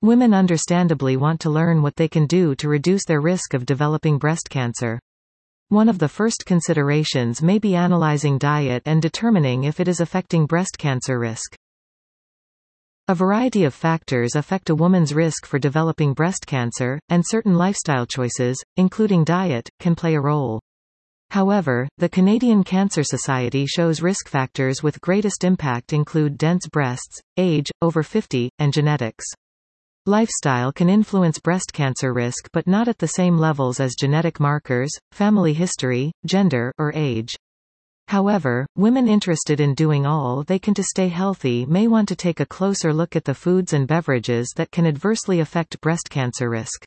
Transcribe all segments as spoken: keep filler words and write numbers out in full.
Women understandably want to learn what they can do to reduce their risk of developing breast cancer. One of the first considerations may be analyzing diet and determining if it is affecting breast cancer risk. A variety of factors affect a woman's risk for developing breast cancer, and certain lifestyle choices, including diet, can play a role. However, the Canadian Cancer Society shows risk factors with greatest impact include dense breasts, age, over fifty, and genetics. Lifestyle can influence breast cancer risk but not at the same levels as genetic markers, family history, gender, or age. However, women interested in doing all they can to stay healthy may want to take a closer look at the foods and beverages that can adversely affect breast cancer risk.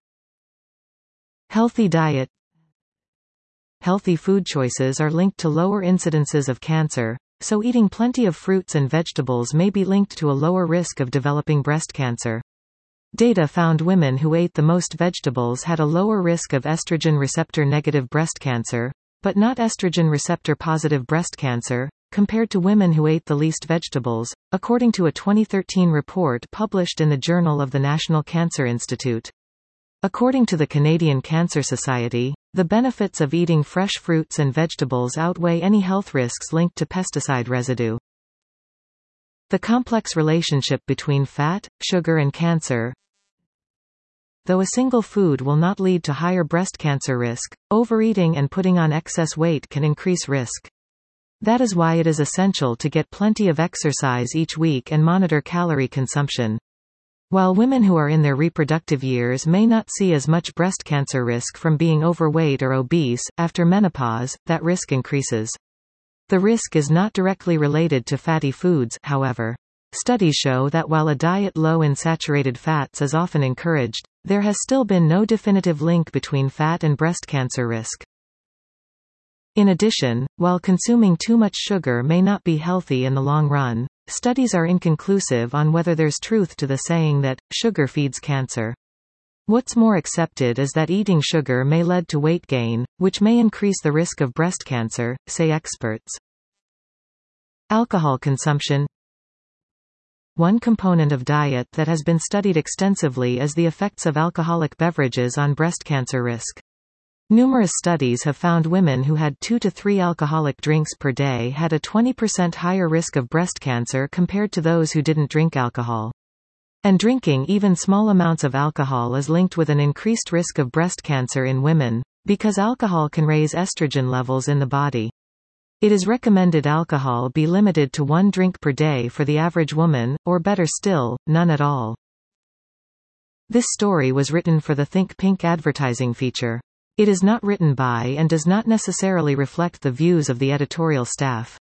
Healthy diet. Healthy food choices are linked to lower incidences of cancer, so eating plenty of fruits and vegetables may be linked to a lower risk of developing breast cancer. Data found women who ate the most vegetables had a lower risk of estrogen receptor-negative breast cancer, but not estrogen receptor-positive breast cancer, compared to women who ate the least vegetables, according to a twenty thirteen report published in the Journal of the National Cancer Institute. According to the Canadian Cancer Society, the benefits of eating fresh fruits and vegetables outweigh any health risks linked to pesticide residue. The complex relationship between fat, sugar and cancer. Though a single food will not lead to higher breast cancer risk, overeating and putting on excess weight can increase risk. That is why it is essential to get plenty of exercise each week and monitor calorie consumption. While women who are in their reproductive years may not see as much breast cancer risk from being overweight or obese, after menopause, that risk increases. The risk is not directly related to fatty foods, however. Studies show that while a diet low in saturated fats is often encouraged, there has still been no definitive link between fat and breast cancer risk. In addition, while consuming too much sugar may not be healthy in the long run, studies are inconclusive on whether there's truth to the saying that sugar feeds cancer. What's more accepted is that eating sugar may lead to weight gain, which may increase the risk of breast cancer, say experts. Alcohol consumption. One component of diet that has been studied extensively is the effects of alcoholic beverages on breast cancer risk. Numerous studies have found women who had two to three alcoholic drinks per day had a twenty percent higher risk of breast cancer compared to those who didn't drink alcohol. And drinking even small amounts of alcohol is linked with an increased risk of breast cancer in women, because alcohol can raise estrogen levels in the body. It is recommended alcohol be limited to one drink per day for the average woman, or better still, none at all. This story was written for the Think Pink advertising feature. It is not written by and does not necessarily reflect the views of the editorial staff.